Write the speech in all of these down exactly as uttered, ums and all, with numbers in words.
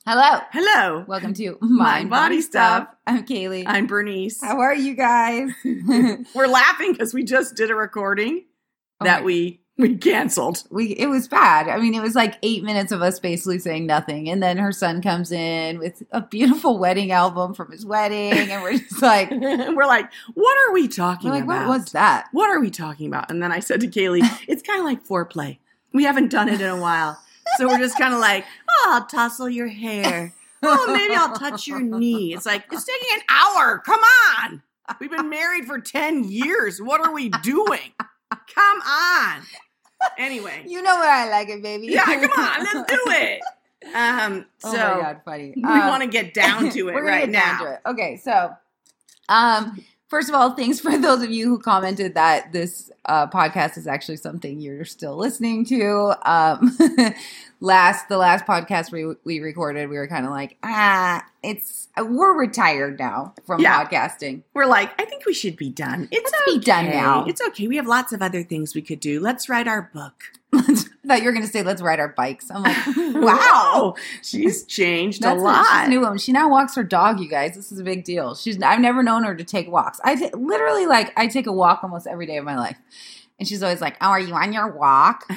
Hello. Hello. Welcome to Mind, Mind Body Body Stuff. Stuff. I'm Kaylee. I'm Bernice. How are you guys? We're laughing because we just did a recording Oh that my- we we canceled. we it was bad. I mean, it was like eight minutes of us basically saying nothing, and then her son comes in with a beautiful wedding album from his wedding, and we're just like, We're like, what are we talking we're like, about? what was that? What are we talking about? And then I said to Kaylee, it's kind of like foreplay. We haven't done it in a while. So we're just kind of like, oh, I'll tussle your hair. Oh, maybe I'll touch your knee. It's like, it's taking an hour. Come on. We've been married for ten years. What are we doing? Come on. Anyway. You know where I like it, baby. Yeah, come on. Let's do it. Um, so Oh my god, funny. we Um, want to get down to it we're gonna right get down now. to it. Okay, so um, first of all, thanks for those of you who commented that this uh, podcast is actually something you're still listening to. Um, last the last podcast we we recorded, we were kind of like, ah, it's we're retired now from Yeah. podcasting. We're like, I think we should be done. It's Let's be done okay. now. It's okay. We have lots of other things we could do. Let's write our book. I thought you were going to say, let's ride our bikes. I'm like, wow. Wow. She's changed That's a a, lot. she's a new woman. She now walks her dog, you guys. This is a big deal. She's I've never known her to take walks. I t- literally like I take a walk almost every day of my life. And she's always like, "Oh, are you on your walk?"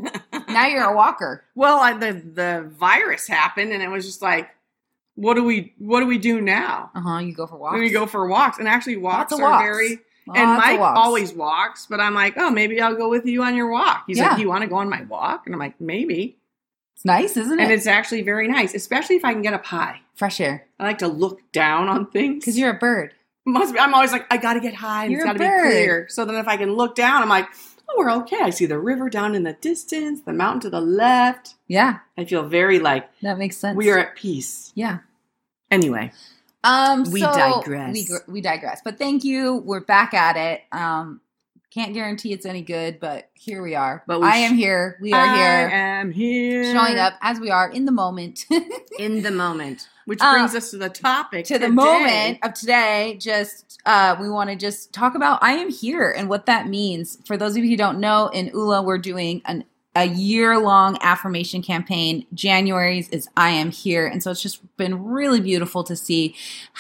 Now you're a walker. Well, I, the the virus happened, and it was just like, what do we what do we do now? Uh-huh, you go for walks. We go for walks, and actually, walks Lots of are walks. very. Lots and of Mike walks. always walks, but I'm like, oh, maybe I'll go with you on your walk. He's Yeah. like, you want to go on my walk? And I'm like, maybe. It's nice, isn't And it? it's actually very nice, especially if I can get up high. Fresh air. I like to look down on things. Because you're a bird. Must be, I'm always like, I got to get high and You're it's a got to be bird. clear. So then if I can look down, I'm like, oh, we're okay. I see the river down in the distance, the mountain to the left. Yeah, I feel very like that makes sense. we are at peace. Yeah. Anyway, Um, We so digress. We, gr- we digress. But thank you. We're back at it. Um, can't guarantee it's any good, but here we are. But we I am sh- here. We are I here. am here. Showing up as we are in the moment. in the moment. Which Um, brings us to the topic to the today. moment of today. Just uh, we want to just talk about I am here and what that means. For those of you who don't know, in U L A we're doing an a year-long affirmation campaign. January's is I am here. And so it's just been really beautiful to see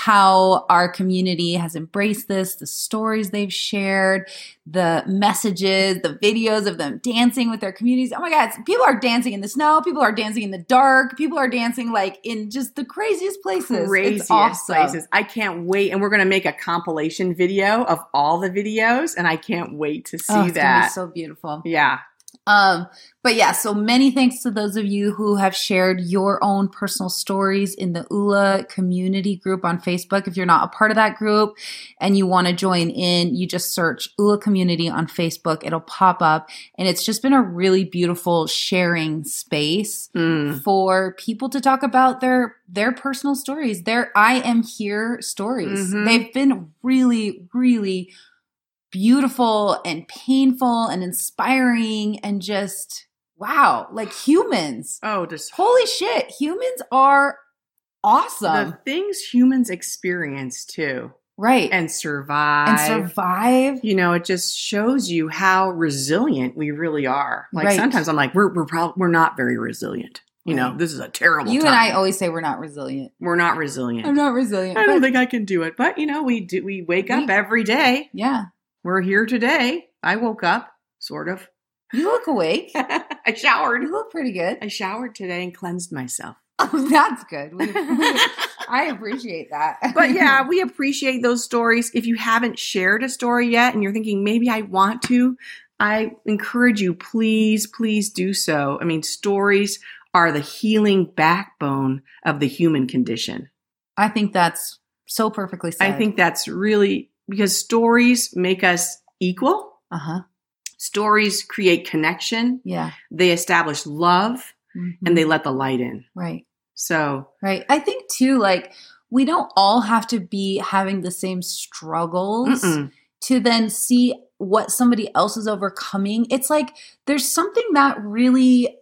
how our community has embraced this, the stories they've shared, the messages, the videos of them dancing with their communities. Oh my God, people are dancing in the snow. People are dancing in the dark. People are dancing like in just the craziest places. Craziest it's awesome. places. I can't wait. And we're going to make a compilation video of all the videos. And I can't wait to see Oh, it's gonna be that. so beautiful. Yeah. Um, but yeah, so many thanks to those of you who have shared your own personal stories in the U L A community group on Facebook. If you're not a part of that group and you want to join in, you just search U L A community on Facebook. It'll pop up. And it's just been a really beautiful sharing space Mm. for people to talk about their their personal stories, their I am here stories. Mhm. They've been really, really beautiful and painful and inspiring and just wow, like humans. Oh, just Holy shit, humans are awesome. the things humans experience too right. and survive. And survive. You know, it just shows you how resilient we really are. Like Right. sometimes I'm like, we're we're prob- we're not very resilient. You know, Right. this is a terrible You time. and I always say we're not resilient. we're not resilient. I'm not resilient. I don't but- think I can do it. But you know, we do we wake up We- every day. yeah. We're here today. I woke up, sort of. You look awake. I showered. You look pretty good. I showered today and cleansed myself. Oh, that's good. We, we, I appreciate that. But yeah, we appreciate those stories. If you haven't shared a story yet and you're thinking, maybe I want to, I encourage you, please, please do so. I mean, stories are the healing backbone of the human condition. I think that's so perfectly said. I think that's really because stories make us equal. Uh-huh. Stories create connection. Yeah. They establish love Mhm. and they let the light in. right. So, Right. I think too, like, we don't all have to be having the same struggles mm-mm. to then see what somebody else is overcoming. It's like there's something that really,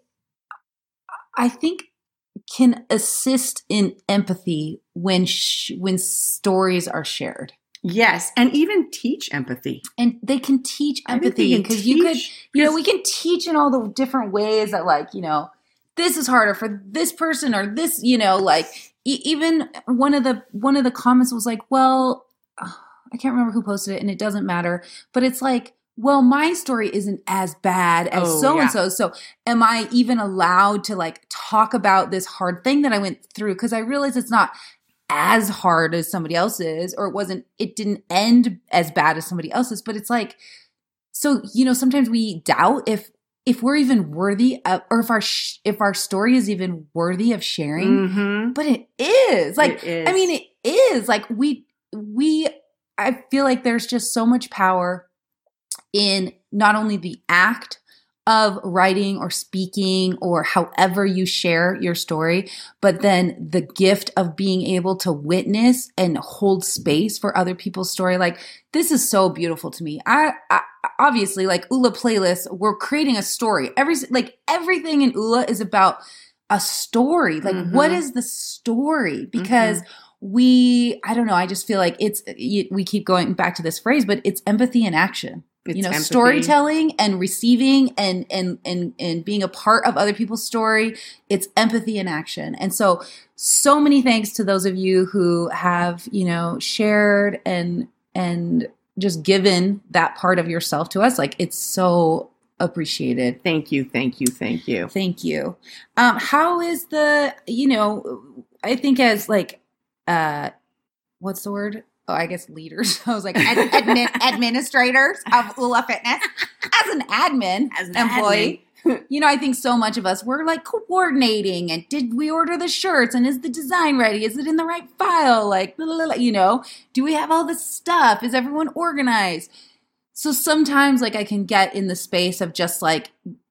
I think, can assist in empathy when sh- when stories are shared. Yes, and even teach empathy. And they can teach I think empathy they can because you could, teach- you know, we can teach in all the different ways that, like, you know, this is harder for this person or this, you know, like e- even one of the one of the comments was like, well, I can't remember who posted it and it doesn't matter, but it's like, well, my story isn't as bad as Oh, so yeah. and so. So am I even allowed to like talk about this hard thing that I went through? Because I realize it's not as hard as somebody else's, or it wasn't, it didn't end as bad as somebody else's, but it's like, so, you know, sometimes we doubt if, if we're even worthy of, or if our, sh- if our story is even worthy of sharing, Mm-hmm. but it is like, It is. I mean, it is like we, we, I feel like there's just so much power in not only the act of writing or speaking or however you share your story, but then the gift of being able to witness and hold space for other people's story. Like, this is so beautiful to me. I, I obviously, like Ula Playlist, we're creating a story. Every like everything in Ula is about a story. Like, Mm-hmm. what is the story? Because mm-hmm. we, I don't know. I just feel like it's. We keep going back to this phrase, but it's empathy in action. It's you know, empathy. Storytelling and receiving and, and, and, and being a part of other people's story. It's empathy in action. And so, so many thanks to those of you who have, you know, shared and, and just given that part of yourself to us. Like, it's so appreciated. Thank you. Thank you. Thank you. Thank you. Um, how is the, you know, I think as like, uh, what's the word? Oh, I guess leaders. I was like ad- admin, administrators of Ula Fitness. As an admin As an employee, admin. you know, I think so much of us, we're like coordinating and did we order the shirts and is the design ready? Is it in the right file? Like, blah, blah, blah, you know, do we have all the stuff? Is everyone organized? So sometimes like I can get in the space of just like,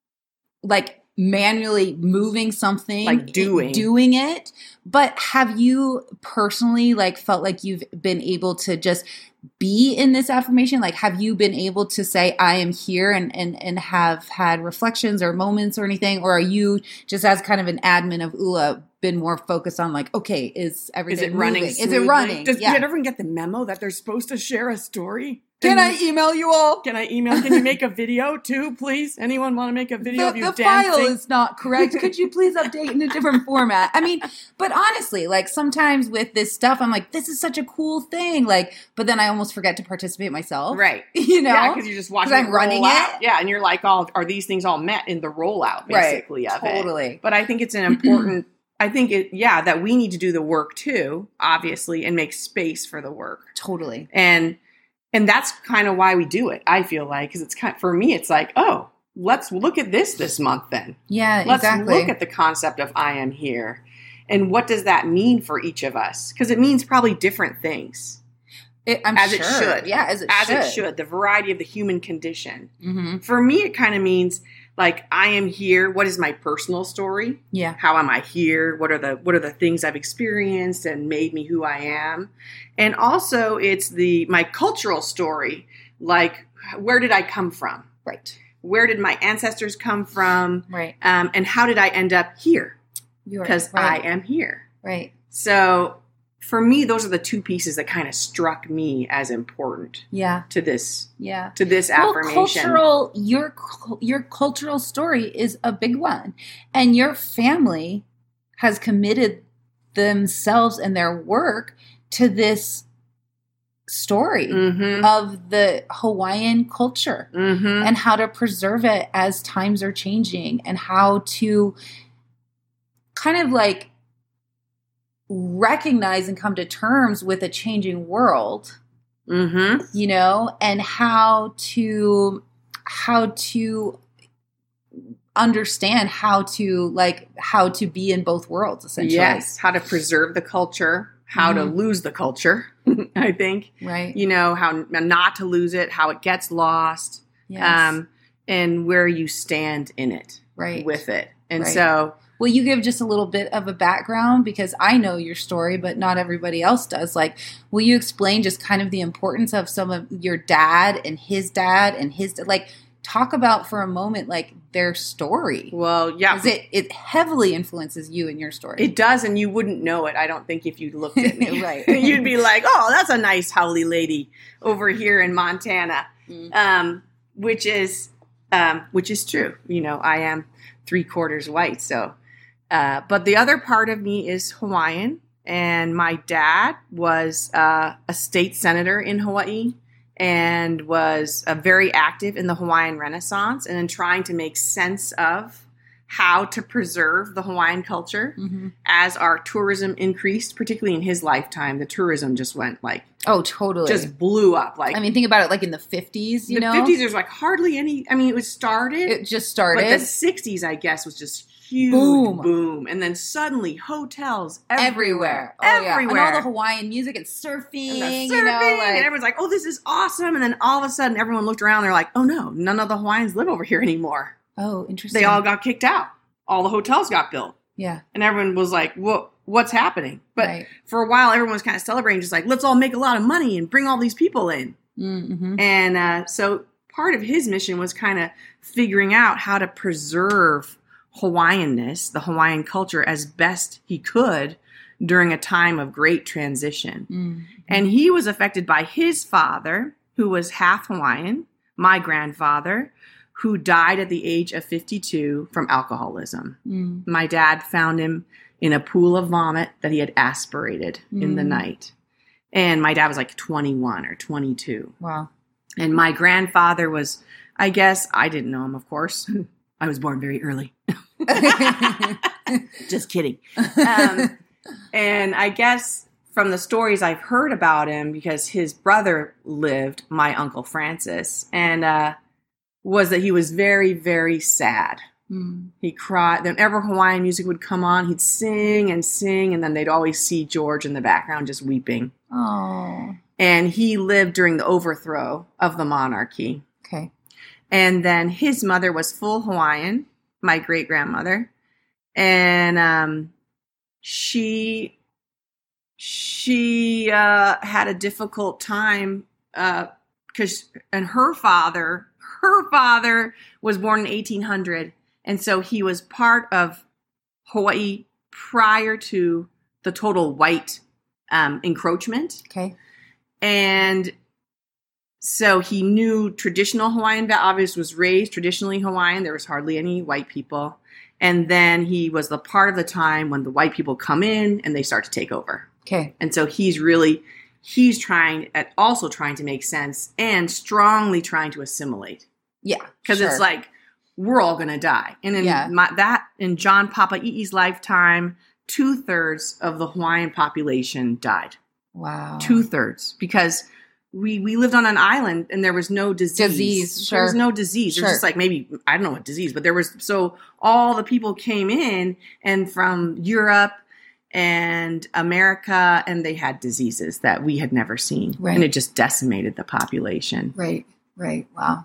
like, manually moving something, like doing doing it. But have you personally like felt like you've been able to just be in this affirmation? Like, have you been able to say, I am here, and, and, and have had reflections or moments or anything? Or are you just as kind of an admin of Ula been more focused on like, okay, is everything Is it running moving? Is smoothly? it running? Does, yeah. Did everyone get the memo that they're supposed to share a story? Can And I email you all? Can I email? Can you make a video too, please? Anyone want to make a video the, of you the dancing? file is not correct. Could you please update in a different format? I mean, but honestly, like sometimes with this stuff, I'm like, this is such a cool thing. Like, but then I almost forget to participate myself. Right. You know? Yeah, because you're just watching 'Cause it I'm roll running out. it. Yeah, and you're like, all are these things all met in the rollout, basically, right. of it? Totally. But I think it's an important, I think it, yeah, that we need to do the work too, obviously, and make space for the work. Totally. And And that's kind of why we do it, I feel like, because it's kind of, for me, it's like, oh, let's look at this this month then. Yeah, let's exactly. look at the concept of I am here. And what does that mean for each of us? Because it means probably different things. It, I'm as sure. it should. Yeah, as it as should. it should. The variety of the human condition. Mm-hmm. For me, it kind of means like I am here. What is my personal story? Yeah. How am I here? What are the what are the things I've experienced and made me who I am? And also, it's the my cultural story. Like, where did I come from? Right. Where did my ancestors come from? Right. Um, and how did I end up here? Because right. I am here. Right. So for me, those are the two pieces that kind of struck me as important. Yeah. To this. Yeah. To this well, affirmation. Cultural, your your cultural story is a big one, and your family has committed themselves and their work to this story mm-hmm. of the Hawaiian culture mm-hmm. and how to preserve it as times are changing, and how to kind of like recognize and come to terms with a changing world, mm-hmm. you know, and how to how to understand how to like how to be in both worlds, essentially. Yes, how to preserve the culture, how mm-hmm. to lose the culture, I think. Right. You know, how not to lose it, how it gets lost, yes. um, and where you stand in it, right. with it. And right. so... Will you give just a little bit of a background? Because I know your story, but not everybody else does. Like, will you explain just kind of the importance of some of your dad and his dad and his, like, talk about for a moment, like, their story? Well, yeah. Because it, it heavily influences you and your story. It does, and you wouldn't know it, I don't think, if you looked at me. Right. You'd be like, oh, that's a nice haole lady over here in Montana, mm. um, which is, um, which is true. You know, I am three quarters white, so... Uh, but the other part of me is Hawaiian, and my dad was uh, a state senator in Hawaii and was uh, very active in the Hawaiian Renaissance and in trying to make sense of how to preserve the Hawaiian culture. Mm-hmm. As our tourism increased, particularly in his lifetime. The tourism just went like oh, totally, just blew up. Like I mean, think about it. Like in the fifties, you the know, the fifties. There's like hardly any. I mean, it was started. It just started. But the sixties, I guess, was just huge boom, boom, and then suddenly hotels everywhere, everywhere, oh, everywhere, yeah. And all the Hawaiian music and surfing, and surfing, you know, like, and everyone's like, "Oh, this is awesome!" And then all of a sudden, everyone looked around. They're like, "Oh no, none of the Hawaiians live over here anymore." Oh, interesting. They all got kicked out. All the hotels got built. Yeah, and everyone was like, "What? What's happening?" But right. for a while, everyone was kind of celebrating, just like, "Let's all make a lot of money and bring all these people in." Mm-hmm. And uh, so part of his mission was kind of figuring out how to preserve Hawaiianness, the Hawaiian culture, as best he could during a time of great transition. Mm-hmm. And he was affected by his father, who was half Hawaiian, my grandfather, who died at the age of fifty-two from alcoholism. Mm. My dad found him in a pool of vomit that he had aspirated mm. in the night. And my dad was like twenty-one or twenty-two. Wow. And my grandfather was, I guess, I didn't know him, of course. I was born very early. Just kidding. Um, and I guess from the stories I've heard about him, because his brother lived, my Uncle Francis, and uh, was that he was very, very sad. Mm. He cried. Whenever Hawaiian music would come on, he'd sing and sing, and then they'd always see George in the background just weeping. Oh. And he lived during the overthrow of the monarchy. Okay. And then his mother was full Hawaiian, my great-grandmother. And um, she she uh, had a difficult time because, uh, and her father, her father was born in eighteen hundred. And so he was part of Hawaii prior to the total white um, encroachment. Okay. And so he knew traditional Hawaiian, obviously was raised traditionally Hawaiian. There was hardly any white people. And then he was the part of the time when the white people come in and they start to take over. Okay. And so he's really, he's trying, at also trying to make sense and strongly trying to assimilate. Yeah. Because sure. it's like, we're all going to die. And in yeah. my, that, in John Papa'i'i's lifetime, two thirds of the Hawaiian population died. Wow. Two thirds. Because we, we lived on an island and there was no disease. Disease, sure. There was no disease. Sure. It was just like maybe, I don't know what disease, but there was, so all the people came in and from Europe and America, and they had diseases that we had never seen. Right. And it just decimated the population. Right, right. Wow.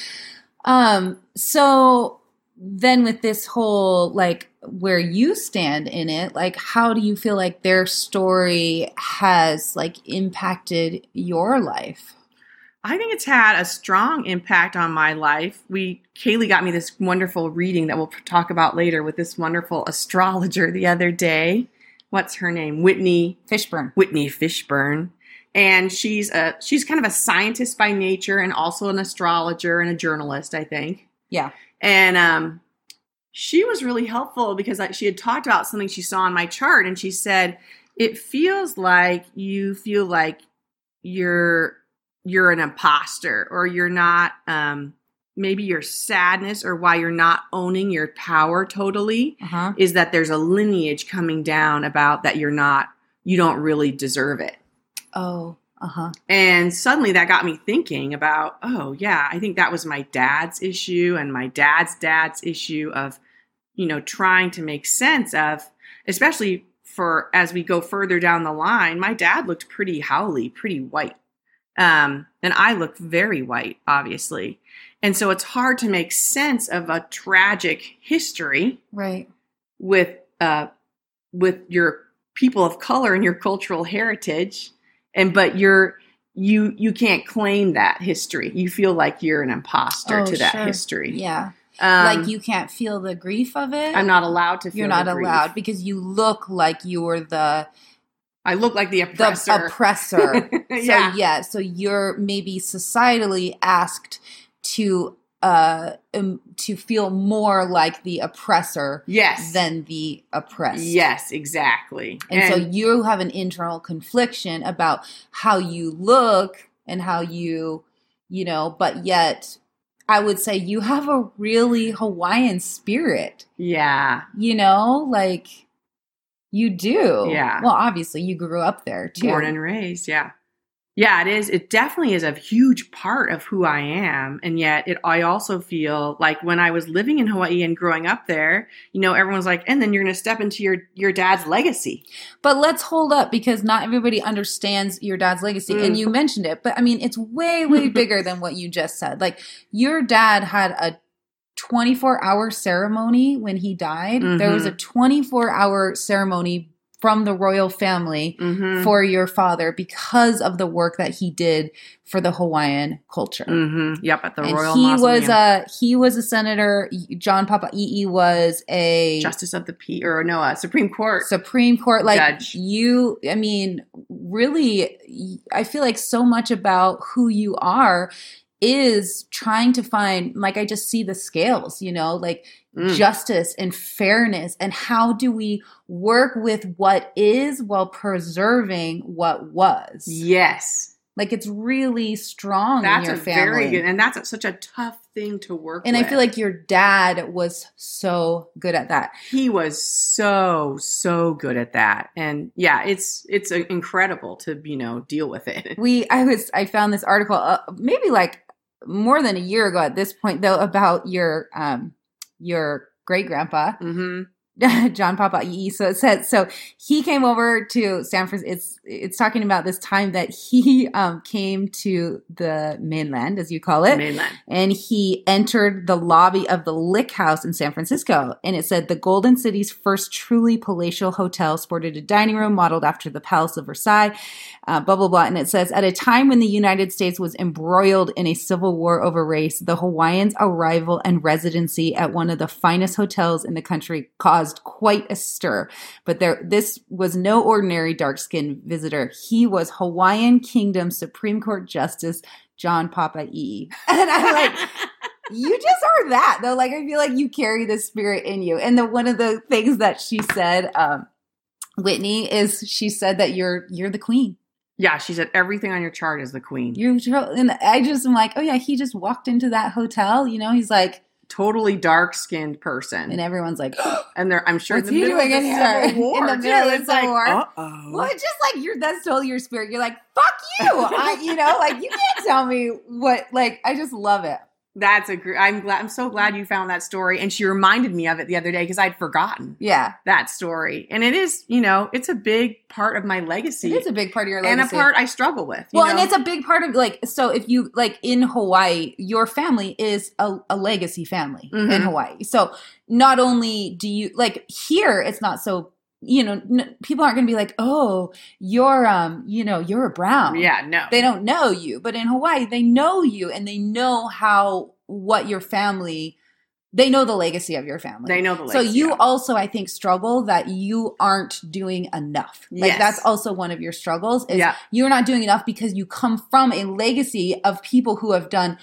Um, so then with this whole, like, where you stand in it, like, how do you feel like their story has, like, impacted your life? I think it's had a strong impact on my life. We, Kaylee got me this wonderful reading that we'll talk about later with this wonderful astrologer the other day. What's her name? Whitney Fishburne. Whitney Fishburne. And she's a she's kind of a scientist by nature and also an astrologer and a journalist, I think. Yeah. And um, she was really helpful because she had talked about something she saw on my chart. And she said, it feels like you feel like you're you're an imposter or you're not, um, maybe your sadness or why you're not owning your power totally uh-huh. is that there's a lineage coming down about that you're not, you don't really deserve it. Oh, uh-huh. And suddenly that got me thinking about, oh, yeah, I think that was my dad's issue and my dad's dad's issue of, you know, trying to make sense of, especially for as we go further down the line, my dad looked pretty howly, pretty white. Um, and I looked very white, obviously. And so it's hard to make sense of a tragic history. Right. With, uh, with your people of color and your cultural heritage. And, but you're, you, you can't claim that history. You feel like you're an imposter oh, to that sure. history. Yeah. Um, like you can't feel the grief of it. I'm not allowed to feel You're not the grief. allowed because you look like you're the, I look like the oppressor. The oppressor. yeah. So yeah. So you're maybe societally asked to uh, um, to feel more like the oppressor Yes. than the oppressed. Yes, exactly. And, and so you have an internal confliction about how you look and how you, you know, but yet I would say you have a really Hawaiian spirit. Yeah. You know, like you do. Yeah. Well, obviously you grew up there too. Born and raised, yeah. Yeah, it is. It definitely is a huge part of who I am. And yet it, I also feel like when I was living in Hawaii and growing up there, you know, everyone's like, and then you're going to step into your, your dad's legacy. But let's hold up because not everybody understands your dad's legacy. Mm. And you mentioned it, but I mean, it's way, way bigger than what you just said. Like your dad had a twenty-four hour ceremony when he died. Mm-hmm. There was a twenty-four hour ceremony from the royal family mm-hmm. for your father because of the work that he did for the Hawaiian culture. Mm-hmm. Yep, at the and Royal he Mausoleum. was a he was a senator. John Papa'i'i was a justice of the peace, or no, a Supreme Court Supreme Court. Like judge. You, I mean, really, I feel like so much about who you are is trying to find, like, I just see the scales, you know, like mm. justice and fairness, and how do we work with what is while preserving what was. Yes. Like, it's really strong that's in your a family. Very good, and that's a, such a tough thing to work and with. And I feel like your dad was so good at that. He was so, so good at that. And yeah, it's it's incredible to, you know, deal with it. We, I was, I found this article, uh, maybe like more than a year ago at this point, though, about your um your great grandpa, mm-hmm. John Papa'i'i. So it said, so he came over to San Francisco. It's it's talking about this time that he um came to the mainland, as you call it, mainland, and he entered the lobby of the Lick House in San Francisco, and it said the Golden City's first truly palatial hotel sported a dining room modeled after the Palace of Versailles. Uh, blah, blah, blah. And it says, at a time when the United States was embroiled in a civil war over race, the Hawaiians' arrival and residency at one of the finest hotels in the country caused quite a stir. But there, this was no ordinary dark-skinned visitor. He was Hawaiian Kingdom Supreme Court Justice John Papa'i'i. And I'm like, you just are that, though. Like, I feel like you carry the spirit in you. And the, one of the things that she said, um, Whitney, is she said that you're you're the queen. Yeah, she said everything on your chart is the queen. You and I just am like, oh yeah, he just walked into that hotel. You know, he's like totally dark skinned person, and everyone's like, and they're I'm sure what's he doing in here? War, in the middle too. of the Civil War. Uh oh. Well, it's just like you're. That's totally your spirit. You're like, fuck you. I, you know, like you can't tell me what. Like, I just love it. That's a great. I'm glad. I'm so glad you found that story, and she reminded me of it the other day because I'd forgotten. Yeah, that story, and it is, you know, it's a big part of my legacy. It is a big part of your legacy, and a part I struggle with. Well, know? and it's a big part of like. So if you like in Hawaii, your family is a, a legacy family mm-hmm. in Hawaii. So not only do you like here, it's not so. You know, n- people aren't going to be like, oh, you're, um, you know, you're a Brown. Yeah, no. They don't know you. But in Hawaii, they know you and they know how, what your family, they know the legacy of your family. They know the legacy. So you also, I think, struggle that you aren't doing enough. Like yes. that's also one of your struggles is yeah. you're not doing enough because you come from a legacy of people who have done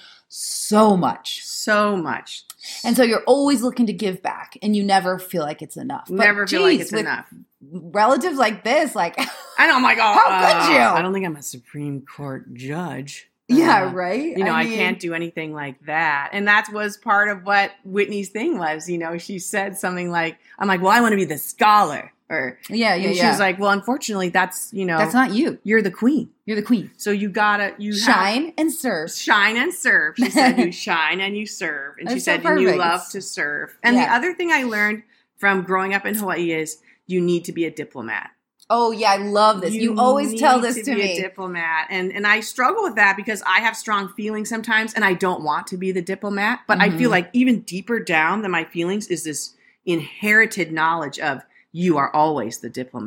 so much. So much. And so you're always looking to give back and you never feel like it's enough. But never feel geez, like it's enough. Relatives like this, like I know, I'm like, oh, how could you? Uh, I don't think I'm a Supreme Court judge. Yeah, uh, right? You know, I, I mean, can't do anything like that. And that was part of what Whitney's thing was. You know, she said something like, I'm like, well, I want to be the scholar. Or, yeah, yeah, and she yeah. was like, well, unfortunately, that's, you know. That's not you. You're the queen. You're the queen. So you gotta, you shine have, and serve. Shine and serve. She said, you shine and you serve. And that's she said, so and you love to serve. And yeah. the other thing I learned from growing up in Hawaii is you need to be a diplomat. Oh, yeah, I love this. You, you always tell this to, to be me. A diplomat. And and I struggle with that because I have strong feelings sometimes and I don't want to be the diplomat. But mm-hmm. I feel like even deeper down than my feelings is this inherited knowledge of you are always the diplomat.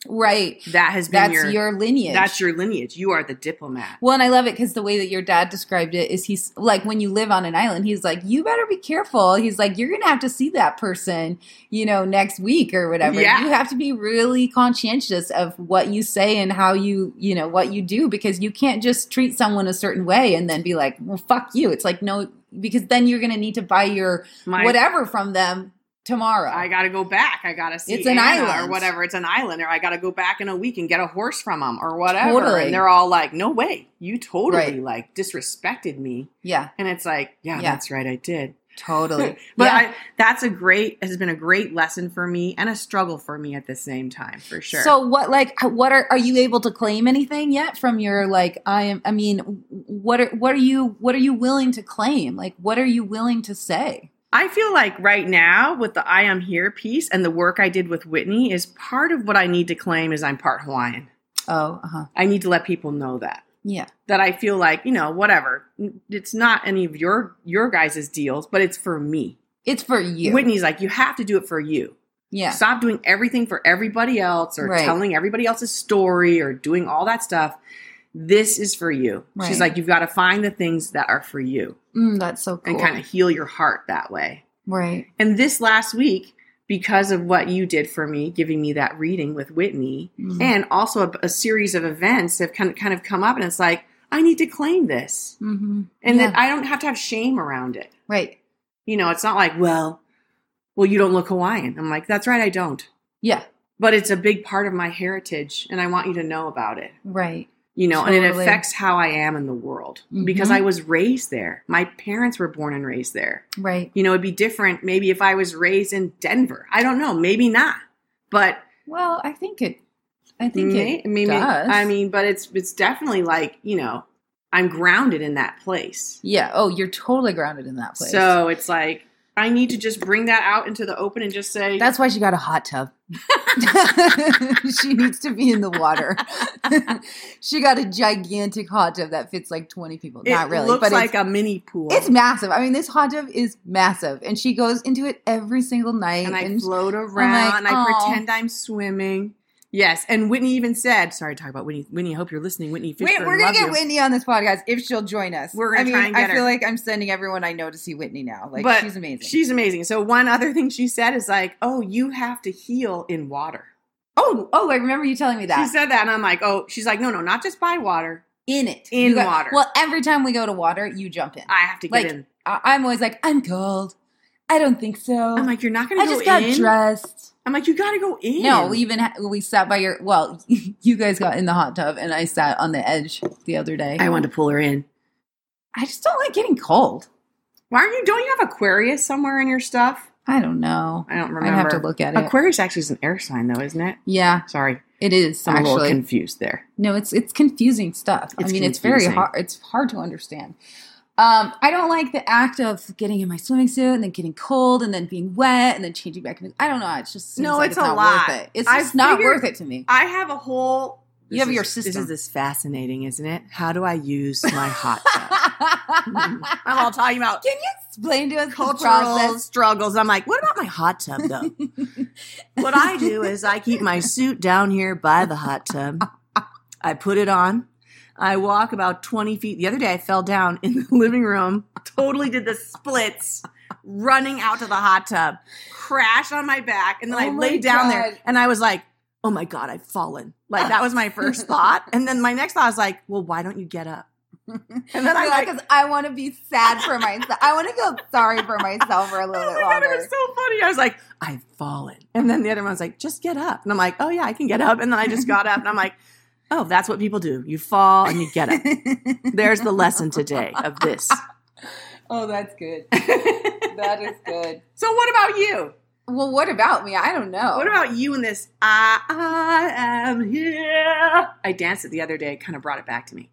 Right. That has been That's your, your lineage. That's your lineage. You are the diplomat. Well, and I love it because the way that your dad described it is he's like, when you live on an island, he's like, you better be careful. He's like, you're going to have to see that person, you know, next week or whatever. Yeah. You have to be really conscientious of what you say and how you, you know, what you do, because you can't just treat someone a certain way and then be like, well, fuck you. It's like, no, because then you're going to need to buy your My- whatever from them tomorrow. I got to go back. I got to see It's an Anna island. or whatever. It's an island. Or I got to go back in a week and get a horse from them or whatever. Totally. And they're all like, no way. You totally Right. like disrespected me. Yeah, And it's like, yeah, Yeah. that's right. I did. totally. But yeah. I, that's a great, has been a great lesson for me and a struggle for me at the same time, for sure. So what, like, what are, are you able to claim anything yet from your, like, I am, I mean, what are, what are you, what are you willing to claim? Like, what are you willing to say? I feel like right now with the I Am Here piece and the work I did with Whitney is part of what I need to claim is I'm part Hawaiian. Oh, uh-huh. I need to let people know that. Yeah. That I feel like, you know, whatever. It's not any of your your guys' deals, but it's for me. It's for you. Whitney's like, you have to do it for you. Yeah. Stop doing everything for everybody else or Right. telling everybody else's story or doing all that stuff. This is for you. Right. She's like, you've got to find the things that are for you Mm, that's so cool. and kind of heal your heart that way. Right. And this last week, because of what you did for me, giving me that reading with Whitney, Mhm. and also a, a series of events have kind of, kind of come up, and it's like, I need to claim this. Mm-hmm. And yeah. that I don't have to have shame around it. Right. You know, it's not like, well, well, you don't look Hawaiian. I'm like, that's right, I don't. Yeah. But it's a big part of my heritage, and I want you to know about it. Right. You know, and it Totally. affects how I am in the world Mhm. because I was raised there. My parents were born and raised there. Right. You know, it'd be different maybe if I was raised in Denver. I don't know, maybe not. But Well, I think it, I think may- it maybe, does. I mean, but it's it's definitely like, you know, I'm grounded in that place. yeah. Oh, you're totally grounded in that place. So it's like I need to just bring that out into the open and just say, That's why she got a hot tub. She needs to be in the water. She got a gigantic hot tub that fits like twenty people. it Not really, looks but like it's, a mini pool. it's massive. I mean, this hot tub is massive, and she goes into it every single night. and I and float around like, and I "Aw." pretend I'm swimming. Yes, and Whitney even said, sorry to talk about Whitney. Whitney, I hope you're listening. Whitney Wait, Fishburne, we're gonna love get you. Whitney on this podcast if she'll join us. We're gonna I mean, try and get I feel her. like I'm sending everyone I know to see Whitney now. Like, But she's amazing. She's amazing. So one other thing she said is like, oh, you have to heal in water. oh, oh, I remember you telling me that. She said that, and I'm like, oh, she's like, no, no, not just by water. in it, In You got- water. Well, every time we go to water, you jump in. I have to get Like, in. I- I'm always like, I'm cold. I don't think so. I'm like, you're not going I to go just got in? dressed. I'm like, you got to go in. No, we even ha- we sat by your. Well, you guys got in the hot tub, and I sat on the edge the other day. I wanted to pull her in. I just don't like getting cold. Why aren't you, don't you have Aquarius somewhere in your stuff? I don't know. I don't remember. I'd have to look at it. Aquarius actually is an air sign, though, isn't it? Yeah, Sorry. it is I'm a little actually. confused there. No, it's it's confusing stuff. It's I mean, it's very confusing. hard. It's hard to understand. Um, I don't like the act of getting in my swimming suit and then getting cold and then being wet and then changing back. I don't know. It just seems No, like it's it's, a not lot. worth it. It's I just not figured- worth it to me. I have a whole... You have This your is- system. This is this fascinating, isn't it? How do I use my hot tub? I'm all talking about Can you explain to us the cultural process? struggles. I'm like, what about my hot tub, though? What I do is I keep my suit down here by the hot tub. I put it on. I walk about twenty feet. The other day I fell down in the living room, totally did the splits, running out to the hot tub, crashed on my back, and then Oh I my laid down there God. and I was like, oh my God, I've fallen. Like that was my first thought. And then my next thought was like, well, why don't you get up? And then I'm like, because I want to be sad for myself. I want to feel sorry for myself for a little oh bit my God, it was longer. so funny. I was like, I've fallen. And then the other one was like, just get up. And I'm like, oh yeah, I can get up. And then I just got up and I'm like, oh, that's what people do. You fall and you get up. There's the lesson today of this. Oh, that's good. That is good. So what about you? Well, what about me? I don't know. What about you in this I, I am here? I danced it the other day. It kind of brought it back to me.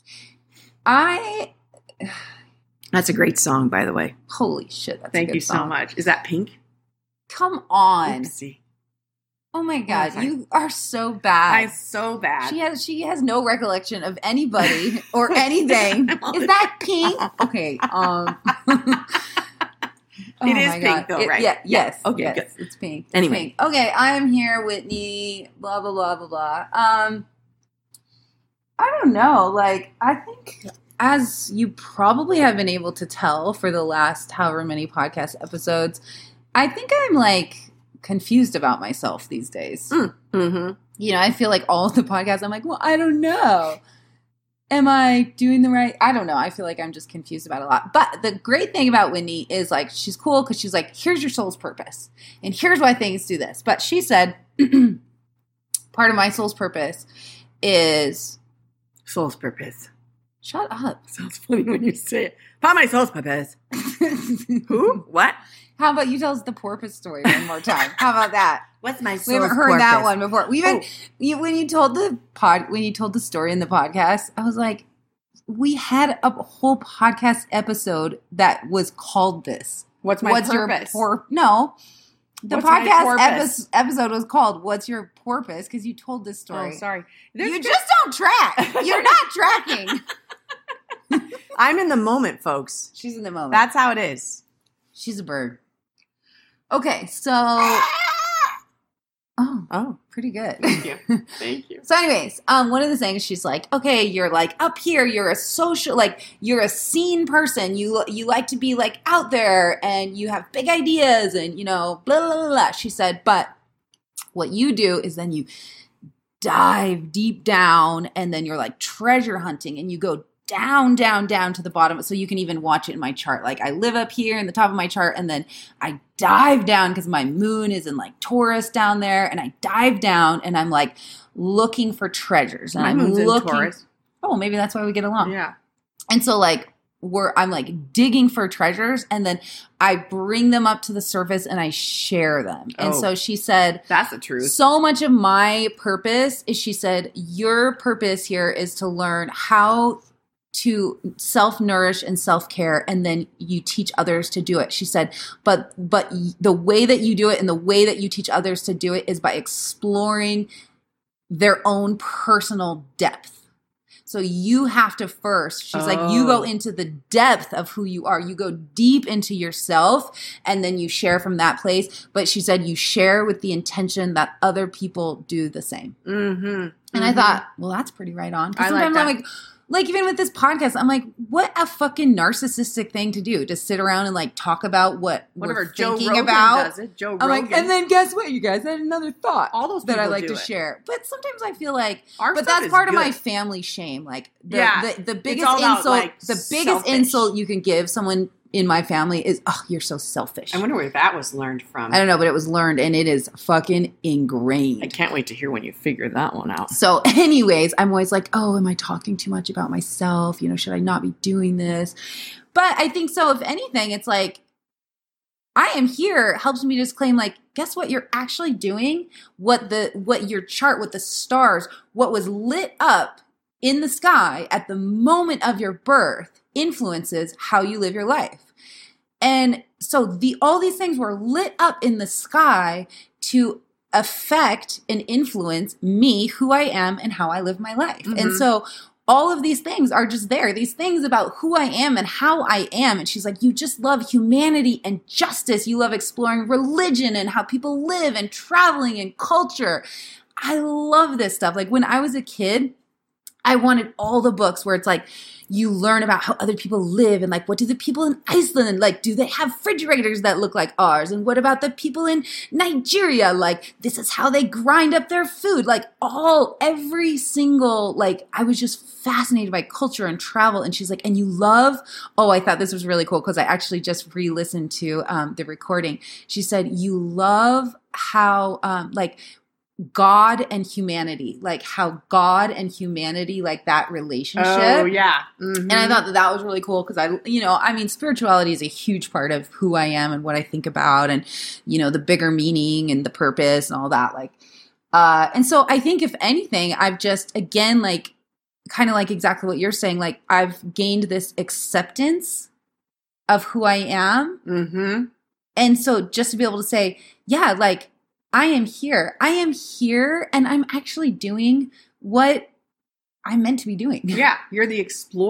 I? That's a great song, by the way. Holy shit! That's a Thank good you so song. much. Is that Pink? Come on! Oopsie. Oh my God, sorry. you are so bad. I'm so bad. She has she has no recollection of anybody or anything. I'm all Is that Pink? Okay. Um. Oh it is my pink, God. though, It- right? Yeah. Yes. Okay, yes, good. It's pink. It's Anyway. pink. Okay. I am here, Whitney. Blah blah blah blah blah. Um, I don't know. Like, I think, as you probably have been able to tell for the last however many podcast episodes, I think I'm like confused about myself these days. Mm. Mm-hmm. You know, I feel like all of the podcasts, I'm like, well, I don't know. Am I doing the right? I don't know. I feel like I'm just confused about a lot. But the great thing about Whitney is like, she's cool because she's like, here's your soul's purpose. And here's why things do this. But she said, part of my soul's purpose is... Soul's purpose. Shut up. Sounds funny when you say it. Part of my soul's purpose. Who? What? How about you tell us the porpoise story one more time? How about that? What's my soul's We haven't heard that purpose? one before. We even Oh. you, when you told the pod when you told the story in the podcast, I was like, we had a whole podcast episode that was called this. What's my What's purpose? your por- no? The What's my podcast porpoise? epi- episode was called "What's Your Porpoise?" because you told this story. Oh, sorry. There's You been- just don't track. You're not tracking. I'm in the moment, folks. She's in the moment. That's how it is. She's a bird. Okay, so oh, Oh, pretty good. thank you. Thank you. So anyways, um, one of the things she's like, okay, you're like up here, you're a social, like you're a scene person. You you like to be like out there and you have big ideas and you know, blah, blah, blah, blah. She said, but what you do is then you dive deep down and then you're like treasure hunting and you go down, down, down to the bottom. So you can even watch it in my chart. Like I live up here in the top of my chart and then I dive down because my moon is in like Taurus down there and I dive down and I'm like looking for treasures. And My I'm moon's in looking. Taurus. Oh, maybe that's why we get along. Yeah. And so like we're I'm like digging for treasures and then I bring them up to the surface and I share them. And Oh. so she said, That's the truth. so much of my purpose is, she said, your purpose here is to learn how to self-nourish and self-care, and then you teach others to do it. She said, but but the way that you do it and the way that you teach others to do it is by exploring their own personal depth. So you have to first, she's like, you go Oh. into the depth of who you are. You go deep into yourself and then you share from that place. But she said you share with the intention that other people do the same. Mm-hmm. And I thought, well, that's pretty right on. 'Cause I like sometimes I'm that. like, like even with this podcast, I'm like, what a fucking narcissistic thing to do, to sit around and like talk about what Whatever we're Joe thinking Rogan about. does it. Joe I'm Rogan. like, and then guess what, you guys? I had another thought all those that people I like do to it. share. But sometimes I feel like, Our but stuff that's is part of good. my family shame. Like the Yeah. the, the biggest all about, insult, like, the biggest selfish. insult you can give someone in my family is, oh, you're so selfish. I wonder where that was learned from. I don't know, but it was learned and it is fucking ingrained. I can't wait to hear when you figure that one out. So anyways, I'm always like, oh, am I talking too much about myself? You know, should I not be doing this? But I think so, if anything, it's like, I am here helps me just claim like, guess what you're actually doing? What the, what your chart, what the stars, what was lit up in the sky at the moment of your birth influences how you live your life. And so the all these things were lit up in the sky to affect and influence me, who I am, and how I live my life. Mhm. And so all of these things are just there. These things about who I am and how I am. And she's like, you just love humanity and justice. You love exploring religion and how people live and traveling and culture. I love this stuff. Like when I was a kid, I wanted all the books where it's like you learn about how other people live and like what do the people in Iceland like, do they have refrigerators that look like ours? And what about the people in Nigeria? Like this is how they grind up their food. Like all every single like I was just fascinated by culture and travel. And she's like, and you love, oh, I thought this was really cool because I actually just re-listened to um, the recording. She said, you love how um, like God and humanity, like how God and humanity, like that relationship. Oh, yeah. Mhm. And I thought that that was really cool because I, you know, I mean, spirituality is a huge part of who I am and what I think about and, you know, the bigger meaning and the purpose and all that. Like, uh, and so I think if anything, I've just, again, like, kind of like exactly what you're saying, like I've gained this acceptance of who I am. Mhm. And so just to be able to say, yeah, like, I am here. I am here and I'm actually doing what I'm meant to be doing. Yeah, you're the explorer.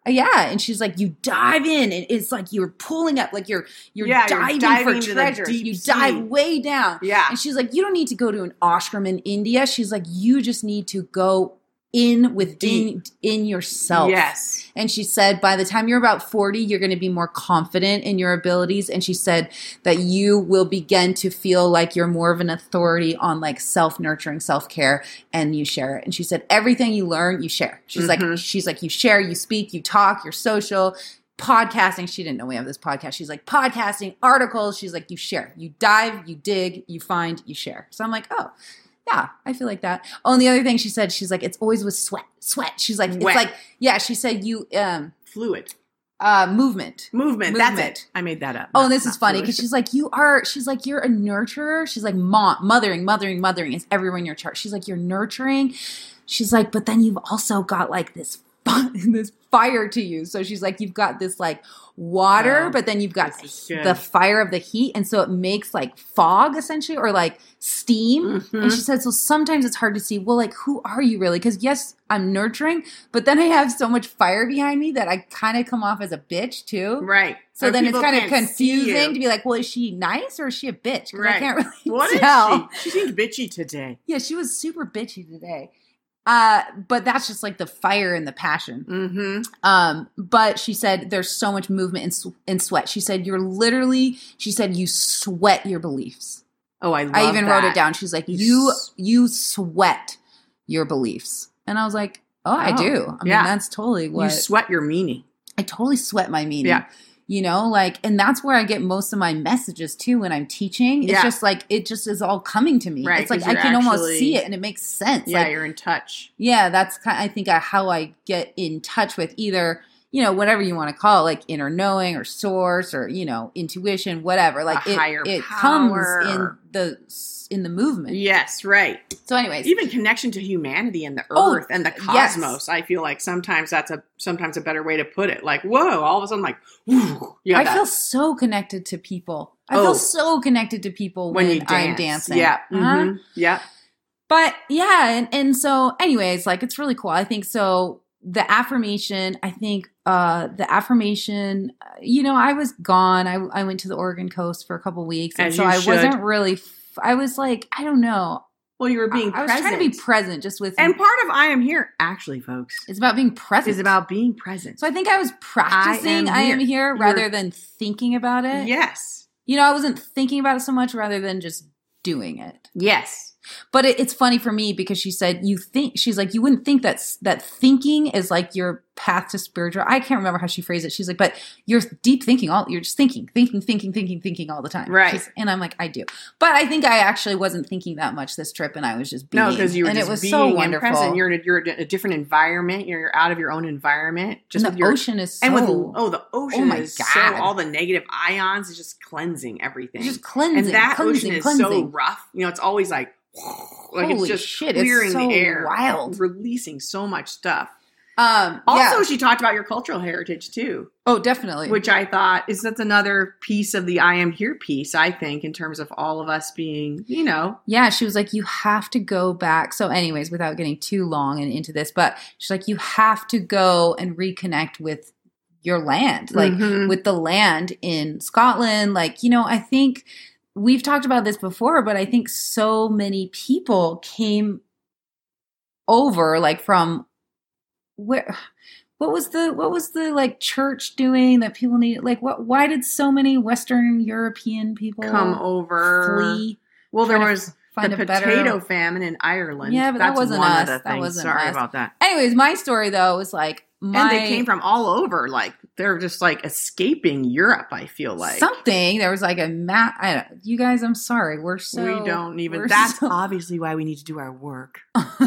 Yeah, and she's like, you dive in, and it's like you're pulling up, like you're you're Yeah, diving, you're diving for into the treasures. deep You sea. dive way down. Yeah. And she's like, you don't need to go to an ashram in India. She's like, you just need to go in within in yourself. Yes. And she said, by the time you're about forty, you're going to be more confident in your abilities. And she said that you will begin to feel like you're more of an authority on like self-nurturing, self-care, and you share it. And she said, everything you learn, you share. She's Mm-hmm. like, she's like, you share, you speak, you talk, you're social, podcasting. She didn't know we have this podcast. She's like, podcasting, articles. She's like, you share, you dive, you dig, you find, you share. So I'm like, oh, yeah, I feel like that. Oh, and the other thing she said, she's like, it's always with sweat, sweat. She's like, Wet. it's like, yeah, she said you, um, Fluid. uh, movement. Movement. Movement. That's it. I made that up. Oh, Not- and this is not funny fluid. because she's like, you are, she's like, you're a nurturer. She's like, mom, mothering, mothering, mothering is everywhere in your chart. She's like, you're nurturing. She's like, but then you've also got like this, this fire to you. So she's like, you've got this like water, Oh, but then you've got this is good. the fire of the heat. And so it makes like fog essentially, or like steam. Mhm. And she said, so sometimes it's hard to see, well, like, who are you really? Because yes, I'm nurturing, but then I have so much fire behind me that I kind of come off as a bitch too. Right. So Or then it's people kind of can't see confusing you. to be like, well, is she nice or is she a bitch? Because I Right. can't really What is tell. she? She seemed bitchy today. Yeah, she was super bitchy today. Uh, but that's just like the fire and the passion. Mm-hmm. Um, but she said there's so much movement and, sw- and sweat. She said you're literally, she said you sweat your beliefs. Oh, I love I even that. wrote it down. She's like, You you s- you sweat your beliefs. And I was like, oh, I Oh, do. I mean, yeah. that's totally what You sweat your meaning. I totally sweat my meaning. Yeah. You know, like, and that's where I get most of my messages too when I'm teaching. It's Yeah. just like, it just is all coming to me. Right, It's like, 'cause I you're can almost actually- see it and it makes sense. Yeah, Like, you're in touch. yeah, that's kind I think uh, how I get in touch with either, you know, whatever you want to call it, like inner knowing or source or, you know, intuition, whatever. Like A it, higher it power. comes in the, in the movement. Yes, right. So anyways, Even connection to humanity and the Oh, earth and the yes. cosmos. I feel like sometimes that's a sometimes a better way to put it. Like, whoa, all of a sudden, like, whew, you got I that feel so connected to people. I Oh. feel so connected to people when, when you I'm dance. dancing. Yeah. Uh-huh. mhm, Yeah. But yeah, and, and so anyways, like it's really cool. I think so the affirmation, I think uh the affirmation, uh, you know, I was gone. I I went to the Oregon coast for a couple weeks. And As so you I should. wasn't really f- I was like, I don't know. Well, you were being I, I was present. trying to be present just with And part of I Am Here, actually, folks, it's about being present. is about being present. So I think I was practicing I am here. here, You're- rather than thinking about it. Yes. You know, I wasn't thinking about it so much rather than just doing it. Yes. But it, it's funny for me because she said you think she's like you wouldn't think that s- that thinking is like your path to spiritual. I can't remember how she phrased it. She's like, but you're deep thinking all you're just thinking, thinking, thinking, thinking, thinking all the time. Right. She's- and I'm like, I do. But I think I actually wasn't thinking that much this trip, and I was just being. No, because you were and just it was being so and wonderful. present. You're in a, you're in a different environment. You're, you're out of your own environment. Just and with the your ocean is so and with oh the ocean my is so God. all the negative ions is just cleansing everything. just cleansing. and that cleansing, ocean is cleansing. so rough. You know, it's always like like Holy it's just shit, it's clearing so the air, wild. releasing so much stuff. Um. Also, yeah. she talked about your cultural heritage too, Oh, definitely. which I thought is that's another piece of the I Am Here piece. I think in terms of all of us being, you know, Yeah, she was like, you have to go back. So, anyways, without getting too long and into this, but she's like, you have to go and reconnect with your land, like Mhm. with the land in Scotland. Like, you know, I think we've talked about this before, but I think so many people came over, like from where. What was the what was the like church doing that people needed? Like, what? Why did so many Western European people come over. flee? Well, there try to was find the a better- potato famine in Ireland. Yeah, but that That's wasn't one us. Of the That things. wasn't Sorry us. about that. Anyways, my story though was like my And they came from all over. Like they're just like escaping Europe. I feel like something. There was like a map. I don't. You guys, I'm sorry. We're so we don't even. we're That's so- obviously why we need to do our work.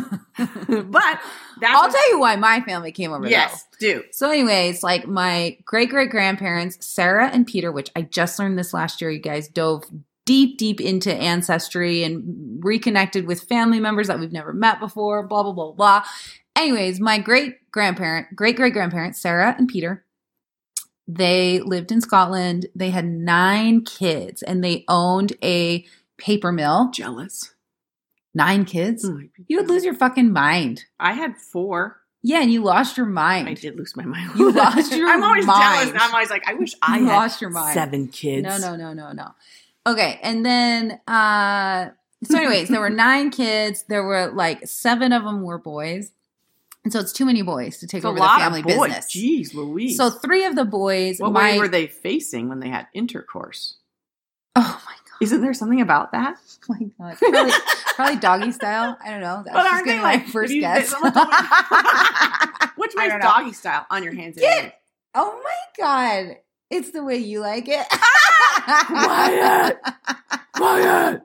But that's I'll what- tell you why my family came over. Yes, do. Though. So, anyways, like my great great grandparents, Sarah and Peter, which I just learned this last year. You guys dove deep, deep into ancestry and reconnected with family members that we've never met before. Blah blah blah blah. Anyways, my great grandparent, great great grandparents, Sarah and Peter, they lived in Scotland. They had nine kids, and they owned a paper mill. Jealous. Nine kids. Oh my You would lose your fucking mind. I had four. Yeah, and you lost your mind. I did lose my mind. You lost your I'm always mind. jealous. I'm always like, I wish I You had lost your mind. seven kids. No, no, no, no, no. Okay, and then, uh, so anyways, there were nine kids. There were like seven of them were boys. And so it's too many boys to take It's over a the lot family of boys. business. Jeez Louise. So three of the boys. What my, way were they facing when they had intercourse? Oh my God. Isn't there something about that? Oh my God. Probably, probably doggy style. I don't know. That's But just aren't gonna they be my like first you- guess. someone told me- Which I way don't is know. doggy style? On your hands and Get- knees. Oh my God. It's the way you like it. Quiet. Quiet.